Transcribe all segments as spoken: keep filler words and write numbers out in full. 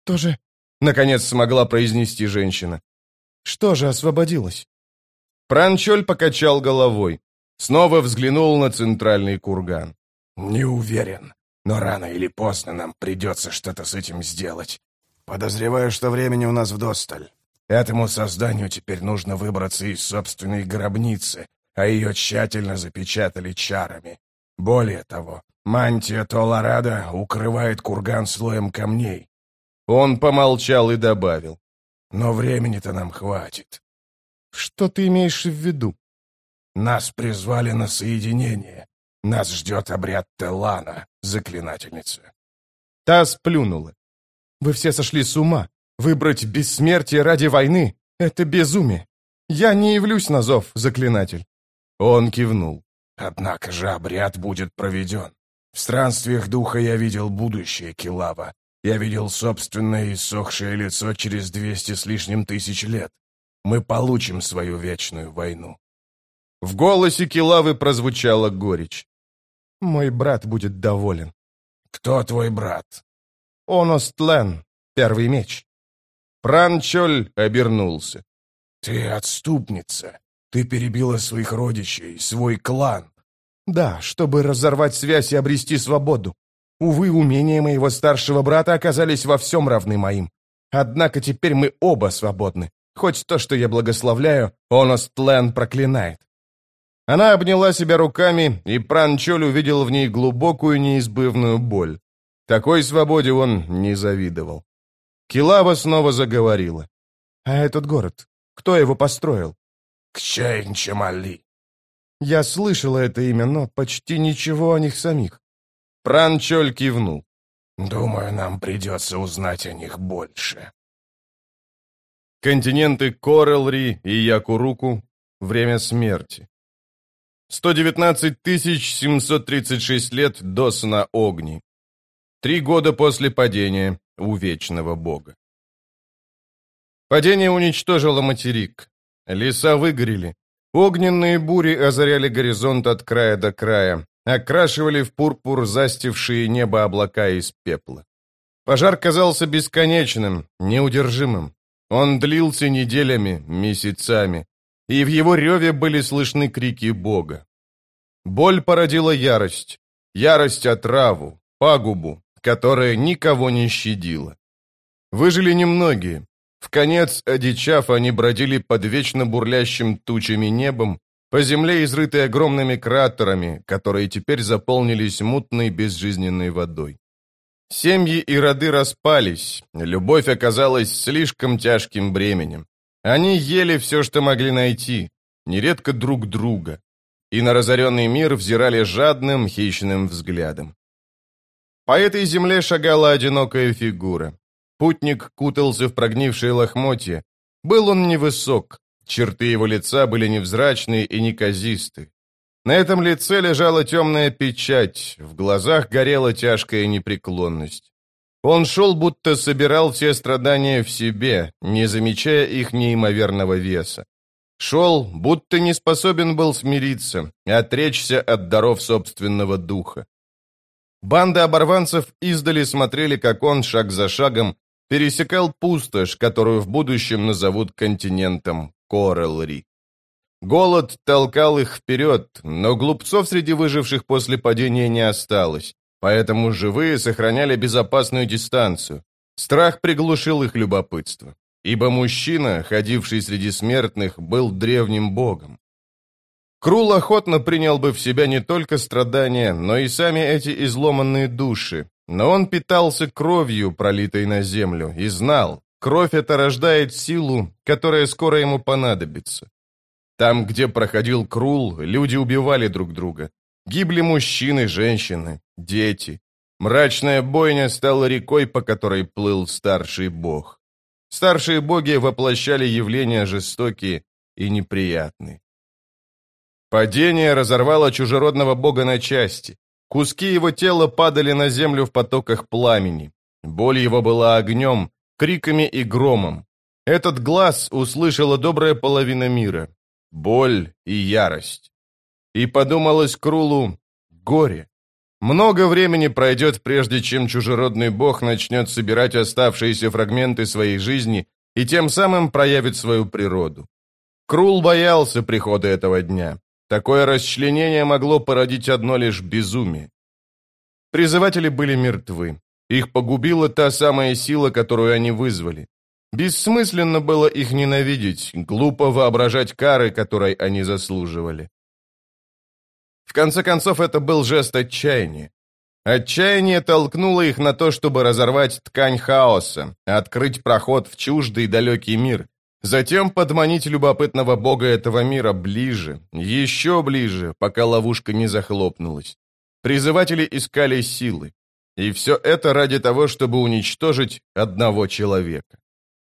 «Что же?» — наконец смогла произнести женщина. «Что же освободилось?» Пранчоль покачал головой. Снова взглянул на центральный курган. «Не уверен, но рано или поздно нам придется что-то с этим сделать. Подозреваю, что времени у нас вдосталь. Этому созданию теперь нужно выбраться из собственной гробницы, а ее тщательно запечатали чарами. Более того, мантия Толарада укрывает курган слоем камней». Он помолчал и добавил. «Но времени-то нам хватит». «Что ты имеешь в виду?» «Нас призвали на соединение. Нас ждет обряд Теллана, заклинательница». Та сплюнула. «Вы все сошли с ума. Выбрать бессмертие ради войны — это безумие. Я не явлюсь на зов, заклинатель». Он кивнул. «Однако же обряд будет проведен. В странствиях духа я видел будущее Килава. Я видел собственное иссохшее лицо через двести с лишним тысяч лет. Мы получим свою вечную войну». В голосе Килавы прозвучала горечь. «Мой брат будет доволен». «Кто твой брат?» «Оностлен, первый меч». Пранчоль обернулся. «Ты отступница. Ты перебила своих родичей, свой клан». «Да, чтобы разорвать связь и обрести свободу. Увы, умения моего старшего брата оказались во всем равны моим. Однако теперь мы оба свободны. Хоть то, что я благословляю, Оностлен проклинает». Она обняла себя руками, и Пранчоль увидел в ней глубокую неизбывную боль. Такой свободе он не завидовал. Килава снова заговорила. «А этот город? Кто его построил?» «Кчейн-Чамали». Я слышала это имя, но почти ничего о них самих. Пранчоль кивнул. «Думаю, нам придется узнать о них больше». Континенты Корелри и Якуруку. Время смерти. сто девятнадцать тысяч семьсот тридцать шесть лет до сна Огни. Три года после падения у Вечного Бога. Падение уничтожило материк. Леса выгорели. Огненные бури озаряли горизонт от края до края, окрашивали в пурпур застившие небо облака из пепла. Пожар казался бесконечным, неудержимым. Он длился неделями, месяцами, и в его реве были слышны крики Бога. Боль породила ярость, ярость отраву, пагубу, которая никого не щадила. Выжили немногие. Вконец, одичав, они бродили под вечно бурлящим тучами небом, по земле, изрытой огромными кратерами, которые теперь заполнились мутной безжизненной водой. Семьи и роды распались, любовь оказалась слишком тяжким бременем. Они ели все, что могли найти, нередко друг друга, и на разоренный мир взирали жадным, хищным взглядом. По этой земле шагала одинокая фигура. Путник кутался в прогнившие лохмотья. Был он невысок, черты его лица были невзрачные и неказисты. На этом лице лежала темная печать, в глазах горела тяжкая непреклонность. Он шел, будто собирал все страдания в себе, не замечая их неимоверного веса. Шел, будто не способен был смириться, отречься от даров собственного духа. Банда оборванцев издали смотрели, как он шаг за шагом пересекал пустошь, которую в будущем назовут континентом Корелри. Голод толкал их вперед, но глупцов среди выживших после падения не осталось, поэтому живые сохраняли безопасную дистанцию. Страх приглушил их любопытство, ибо мужчина, ходивший среди смертных, был древним богом. Крул охотно принял бы в себя не только страдания, но и сами эти изломанные души, но он питался кровью, пролитой на землю, и знал, кровь эта рождает силу, которая скоро ему понадобится. Там, где проходил Крул, люди убивали друг друга. Гибли мужчины, женщины, дети. Мрачная бойня стала рекой, по которой плыл старший бог. Старшие боги воплощали явления жестокие и неприятные. Падение разорвало чужеродного бога на части. Куски его тела падали на землю в потоках пламени. Боль его была огнем, криками и громом. Этот глаз услышала добрая половина мира. Боль и ярость. И подумалось Крулу: горе. Много времени пройдет, прежде чем чужеродный бог начнет собирать оставшиеся фрагменты своей жизни и тем самым проявит свою природу. Крул боялся прихода этого дня. Такое расчленение могло породить одно лишь безумие. Призыватели были мертвы. Их погубила та самая сила, которую они вызвали. Бессмысленно было их ненавидеть, глупо воображать кары, которой они заслуживали. В конце концов, это был жест отчаяния. Отчаяние толкнуло их на то, чтобы разорвать ткань хаоса, открыть проход в чуждый далекий мир, затем подманить любопытного бога этого мира ближе, еще ближе, пока ловушка не захлопнулась. Призыватели искали силы. И все это ради того, чтобы уничтожить одного человека.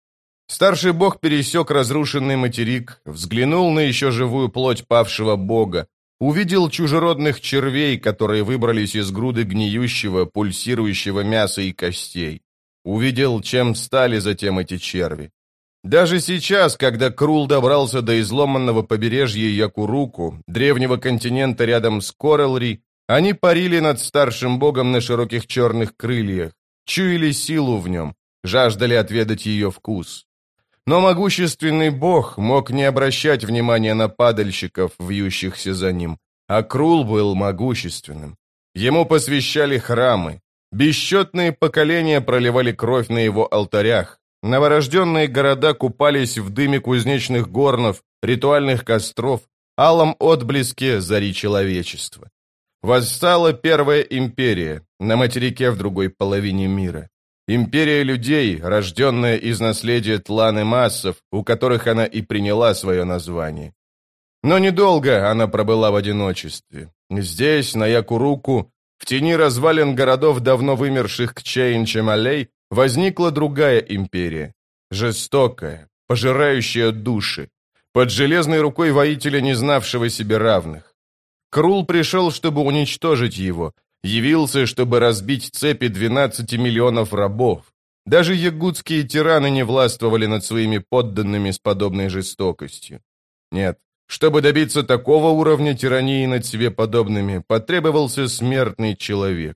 Старший бог пересек разрушенный материк, взглянул на еще живую плоть павшего бога, увидел чужеродных червей, которые выбрались из груды гниющего, пульсирующего мяса и костей. Увидел, чем стали затем эти черви. Даже сейчас, когда Крул добрался до изломанного побережья Якуруку, древнего континента рядом с Корелри, они парили над старшим богом на широких черных крыльях, чуяли силу в нем, жаждали отведать ее вкус. Но могущественный бог мог не обращать внимания на падальщиков, вьющихся за ним, а Крул был могущественным. Ему посвящали храмы, бесчетные поколения проливали кровь на его алтарях, новорожденные города купались в дыме кузнечных горнов, ритуальных костров, алом отблеске зари человечества. Восстала Первая империя на материке в другой половине мира. Империя людей, рожденная из наследия тланы массов, у которых она и приняла свое название. Но недолго она пробыла в одиночестве. Здесь, на Якуруку, в тени развалин городов, давно вымерших Кчейн-Чемалей, возникла другая империя. Жестокая, пожирающая души, под железной рукой воителя, не знавшего себе равных. Крул пришел, чтобы уничтожить его, явился, чтобы разбить цепи двенадцати миллионов рабов. Даже ягудские тираны не властвовали над своими подданными с подобной жестокостью. Нет, чтобы добиться такого уровня тирании над себе подобными, потребовался смертный человек.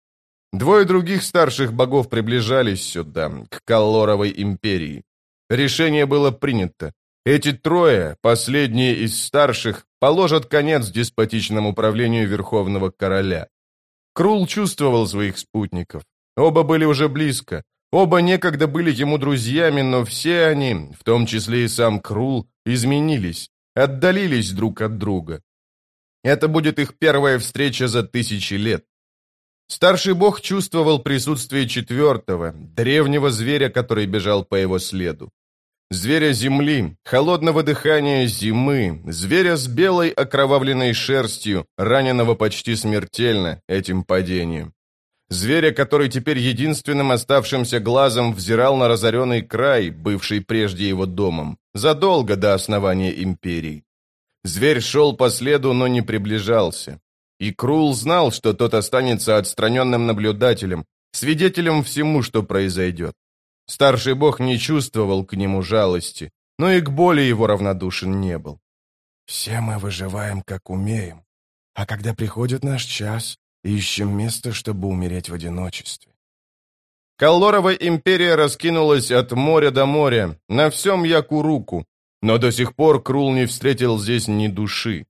Двое других старших богов приближались сюда, к Каллоровой империи. Решение было принято. Эти трое, последние из старших, положат конец деспотичному правлению Верховного Короля. Крул чувствовал своих спутников. Оба были уже близко. Оба некогда были ему друзьями, но все они, в том числе и сам Крул, изменились, отдалились друг от друга. Это будет их первая встреча за тысячи лет. Старший бог чувствовал присутствие четвертого, древнего зверя, который бежал по его следу. Зверя земли, холодного дыхания зимы, зверя с белой окровавленной шерстью, раненого почти смертельно этим падением. Зверя, который теперь единственным оставшимся глазом взирал на разоренный край, бывший прежде его домом, задолго до основания империи. Зверь шел по следу, но не приближался. И Крул знал, что тот останется отстраненным наблюдателем, свидетелем всему, что произойдет. Старший бог не чувствовал к нему жалости, но и к боли его равнодушен не был. «Все мы выживаем, как умеем, а когда приходит наш час, ищем место, чтобы умереть в одиночестве». Каллорова империя раскинулась от моря до моря, на всем Якуруку, но до сих пор Крул не встретил здесь ни души.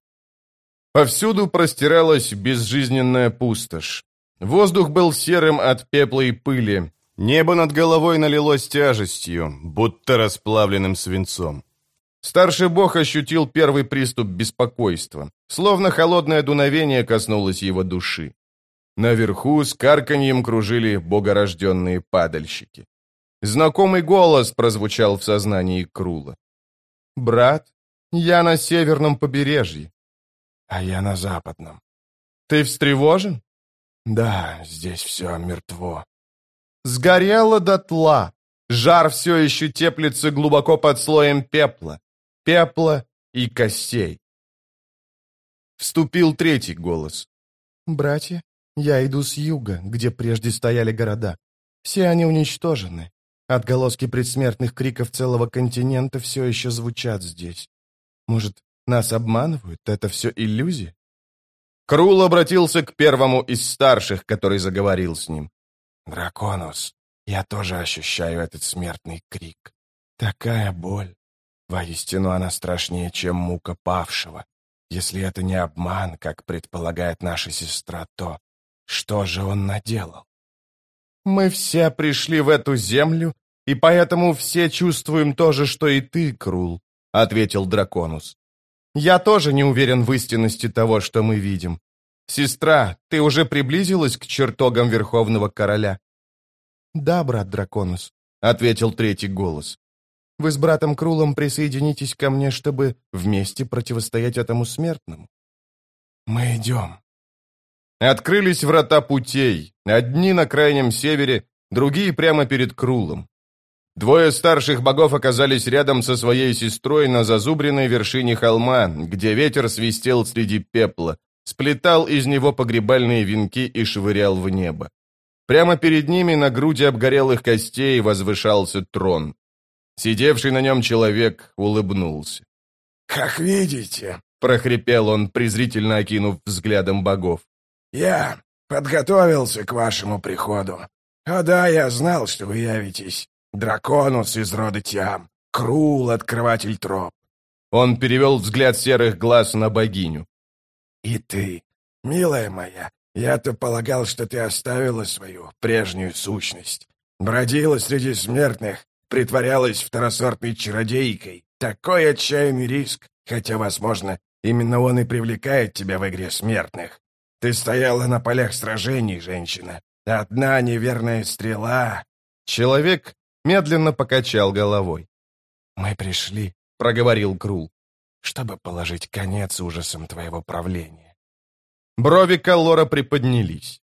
Повсюду простиралась безжизненная пустошь. Воздух был серым от пепла и пыли. Небо над головой налилось тяжестью, будто расплавленным свинцом. Старший бог ощутил первый приступ беспокойства, словно холодное дуновение коснулось его души. Наверху с карканьем кружили богорожденные падальщики. Знакомый голос прозвучал в сознании Крула. «Брат, я на северном побережье». «А я на западном». «Ты встревожен?» «Да, здесь все мертво». Сгорело дотла. Жар все еще теплится глубоко под слоем пепла. Пепла и костей. Вступил третий голос. «Братья, я иду с юга, где прежде стояли города. Все они уничтожены. Отголоски предсмертных криков целого континента все еще звучат здесь. Может, нас обманывают? Это все иллюзия?» Крул обратился к первому из старших, который заговорил с ним. «Драконус, я тоже ощущаю этот смертный крик. Такая боль. Воистину она страшнее, чем мука павшего. Если это не обман, как предполагает наша сестра, то что же он наделал?» «Мы все пришли в эту землю, и поэтому все чувствуем то же, что и ты, Крул», — ответил Драконус. «Я тоже не уверен в истинности того, что мы видим. Сестра, ты уже приблизилась к чертогам Верховного Короля?» «Да, брат Драконус», — ответил третий голос. «Вы с братом Крулом присоединитесь ко мне, чтобы вместе противостоять этому смертному?» «Мы идем». Открылись врата путей, одни на крайнем севере, другие прямо перед Крулом. Двое старших богов оказались рядом со своей сестрой на зазубренной вершине холма, где ветер свистел среди пепла, сплетал из него погребальные венки и швырял в небо. Прямо перед ними на груди обгорелых костей возвышался трон. Сидевший на нем человек улыбнулся. «Как видите», — прохрипел он, презрительно окинув взглядом богов, «я подготовился к вашему приходу. О да, я знал, что вы явитесь. Драконус из рода Тиам, Крул, открыватель троп». Он перевел взгляд серых глаз на богиню. «И ты, милая моя, я-то полагал, что ты оставила свою прежнюю сущность. Бродила среди смертных, притворялась второсортной чародейкой. Такой отчаянный риск, хотя, возможно, именно он и привлекает тебя в игре смертных. Ты стояла на полях сражений, женщина. Одна неверная стрела». Человек медленно покачал головой. «Мы пришли», — проговорил Крул, «чтобы положить конец ужасам твоего правления». Брови Каллора приподнялись.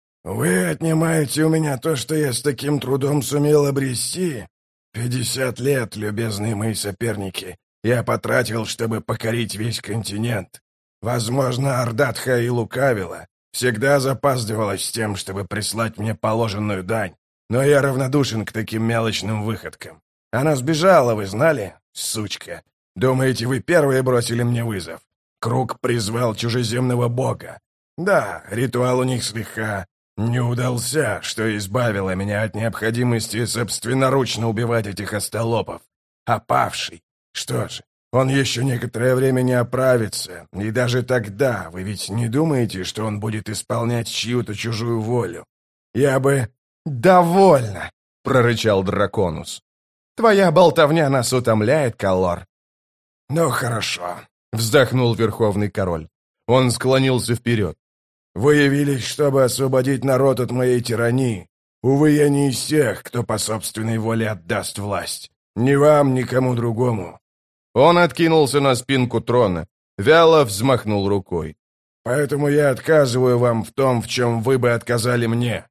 «Вы отнимаете у меня то, что я с таким трудом сумел обрести? Пятьдесят лет, любезные мои соперники, я потратил, чтобы покорить весь континент. Возможно, Ардатха и лукавила, всегда запаздывалась с тем, чтобы прислать мне положенную дань, но я равнодушен к таким мелочным выходкам. Она сбежала, вы знали, сучка? Думаете, вы первые бросили мне вызов? Круг призвал чужеземного бога. Да, ритуал у них слегка не удался, что избавило меня от необходимости собственноручно убивать этих остолопов. А павший, что же, он еще некоторое время не оправится, и даже тогда вы ведь не думаете, что он будет исполнять чью-то чужую волю? Я бы... «Довольно!» — прорычал Драконус. «Твоя болтовня нас утомляет, Каллор». «Ну, хорошо», — вздохнул Верховный Король. Он склонился вперед. «Вы явились, чтобы освободить народ от моей тирании. Увы, я не из тех, кто по собственной воле отдаст власть. Ни вам, ни кому другому». Он откинулся на спинку трона, вяло взмахнул рукой. «Поэтому я отказываю вам в том, в чем вы бы отказали мне».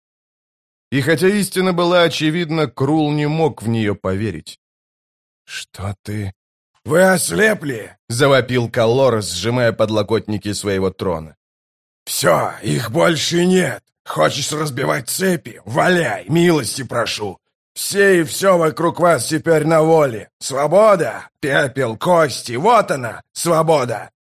И хотя истина была очевидна, Крул не мог в нее поверить. «Что ты...» «Вы ослепли!» — завопил Каллор, сжимая подлокотники своего трона. «Все, их больше нет. Хочешь разбивать цепи? Валяй, милости прошу. Все и все вокруг вас теперь на воле. Свобода, пепел, кости, вот она, свобода.